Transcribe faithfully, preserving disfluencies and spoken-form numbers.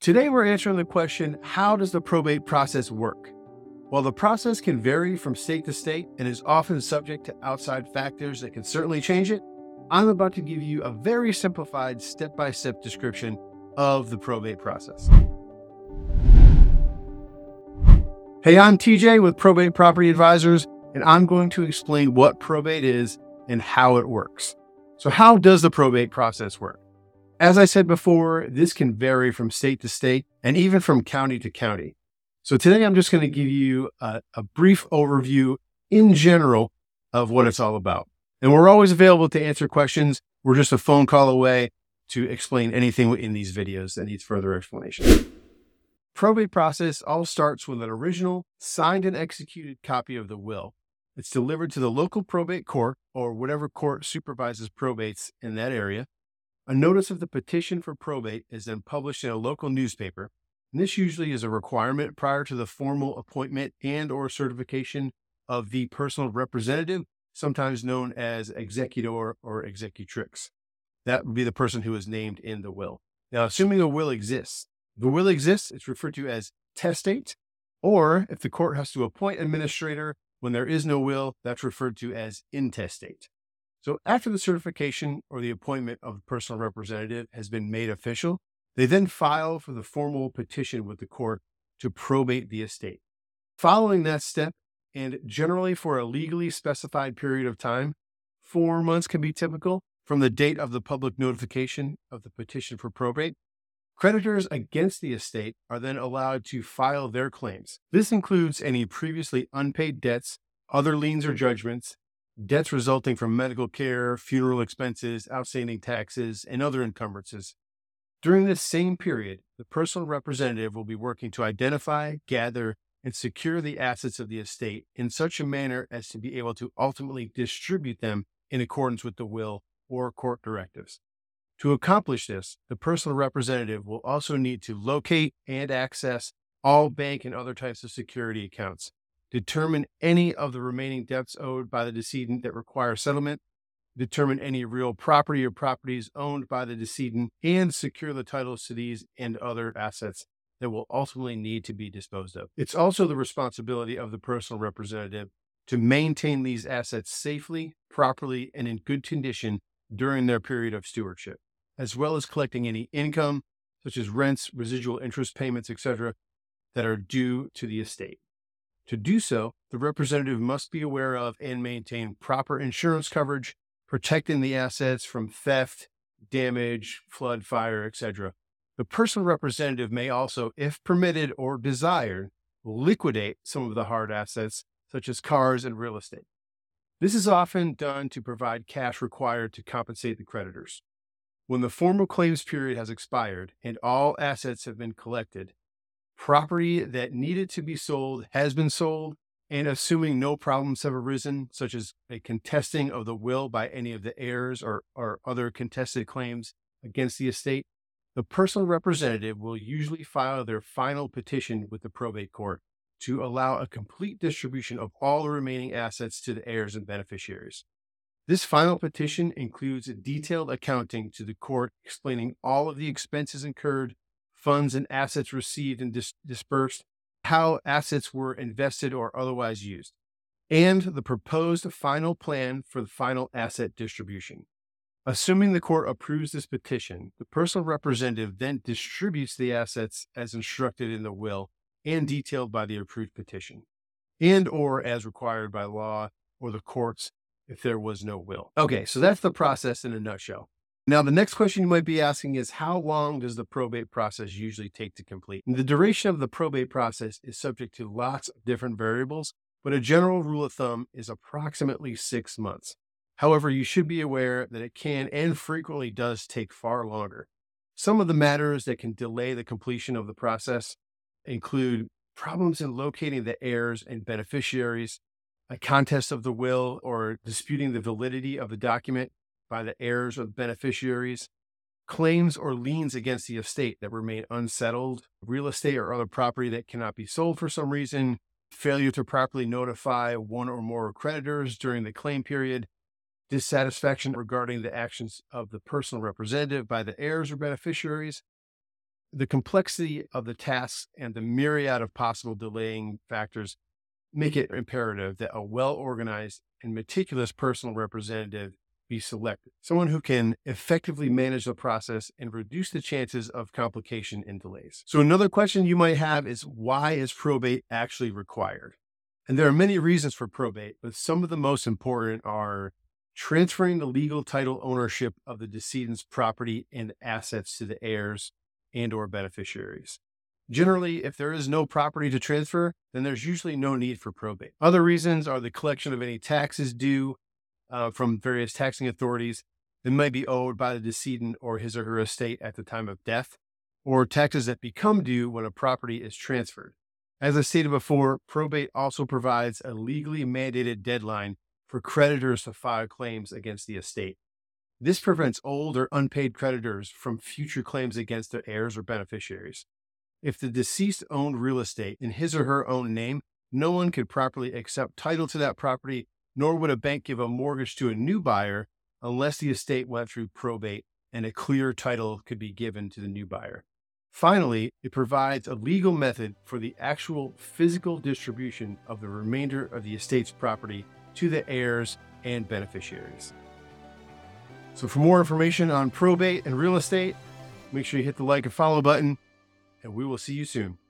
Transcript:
Today we're answering the question, how does the probate process work? While the process can vary from state to state and is often subject to outside factors that can certainly change it, I'm about to give you a very simplified step-by-step description of the probate process. Hey, I'm T J with Probate Property Advisors, and I'm going to explain what probate is and how it works. So how does the probate process work? As I said before, this can vary from state to state and even from county to county. So today I'm just going to give you a, a brief overview in general of what it's all about. And we're always available to answer questions. We're just a phone call away to explain anything in these videos that needs further explanation. Probate process all starts with an original, signed and executed copy of the will. It's delivered to the local probate court or whatever court supervises probates in that area. A notice of the petition for probate is then published in a local newspaper, and this usually is a requirement prior to the formal appointment and or certification of the personal representative, sometimes known as executor or executrix. That would be the person who is named in the will. Now, assuming a will exists, if the will exists, it's referred to as testate, or if the court has to appoint administrator when there is no will, that's referred to as intestate. So after the certification or the appointment of the personal representative has been made official, they then file for the formal petition with the court to probate the estate. Following that step, and generally for a legally specified period of time, four months can be typical from the date of the public notification of the petition for probate, creditors against the estate are then allowed to file their claims. This includes any previously unpaid debts, other liens or judgments, debts resulting from medical care, funeral expenses, outstanding taxes, and other encumbrances. During this same period, the personal representative will be working to identify, gather, and secure the assets of the estate in such a manner as to be able to ultimately distribute them in accordance with the will or court directives. To accomplish this, the personal representative will also need to locate and access all bank and other types of security accounts, determine any of the remaining debts owed by the decedent that require settlement, determine any real property or properties owned by the decedent, and secure the titles to these and other assets that will ultimately need to be disposed of. It's also the responsibility of the personal representative to maintain these assets safely, properly, and in good condition during their period of stewardship, as well as collecting any income, such as rents, residual interest payments, et cetera, that are due to the estate. To do so, the representative must be aware of and maintain proper insurance coverage, protecting the assets from theft, damage, flood, fire, et cetera. The personal representative may also, if permitted or desired, liquidate some of the hard assets, such as cars and real estate. This is often done to provide cash required to compensate the creditors. When the formal claims period has expired and all assets have been collected, property that needed to be sold has been sold, and assuming no problems have arisen, such as a contesting of the will by any of the heirs or, or other contested claims against the estate, the personal representative will usually file their final petition with the probate court to allow a complete distribution of all the remaining assets to the heirs and beneficiaries. This final petition includes a detailed accounting to the court explaining all of the expenses incurred, funds and assets received and dis- dispersed, how assets were invested or otherwise used, and the proposed final plan for the final asset distribution. Assuming the court approves this petition, the personal representative then distributes the assets as instructed in the will and detailed by the approved petition, and or as required by law or the courts if there was no will. Okay, so that's the process in a nutshell. Now, the next question you might be asking is, how long does the probate process usually take to complete? And the duration of the probate process is subject to lots of different variables, but a general rule of thumb is approximately six months. However, you should be aware that it can and frequently does take far longer. Some of the matters that can delay the completion of the process include problems in locating the heirs and beneficiaries, a contest of the will or disputing the validity of the document by the heirs or beneficiaries, claims or liens against the estate that remain unsettled, real estate or other property that cannot be sold for some reason, failure to properly notify one or more creditors during the claim period, dissatisfaction regarding the actions of the personal representative by the heirs or beneficiaries, The complexity of the tasks and the myriad of possible delaying factors make it imperative that a well-organized and meticulous personal representative be selected, someone who can effectively manage the process and reduce the chances of complication and delays. So another question you might have is, why is probate actually required? And there are many reasons for probate, but some of the most important are transferring the legal title ownership of the decedent's property and assets to the heirs and or beneficiaries. Generally, if there is no property to transfer, then there's usually no need for probate. Other reasons are the collection of any taxes due uh, from various taxing authorities that might be owed by the decedent or his or her estate at the time of death, or taxes that become due when a property is transferred. As I stated before, probate also provides a legally mandated deadline for creditors to file claims against the estate. This prevents old or unpaid creditors from future claims against their heirs or beneficiaries. If the deceased owned real estate in his or her own name, no one could properly accept title to that property, nor would a bank give a mortgage to a new buyer unless the estate went through probate and a clear title could be given to the new buyer. Finally, it provides a legal method for the actual physical distribution of the remainder of the estate's property to the heirs and beneficiaries. So for more information on probate and real estate, make sure you hit the like and follow button, and we will see you soon.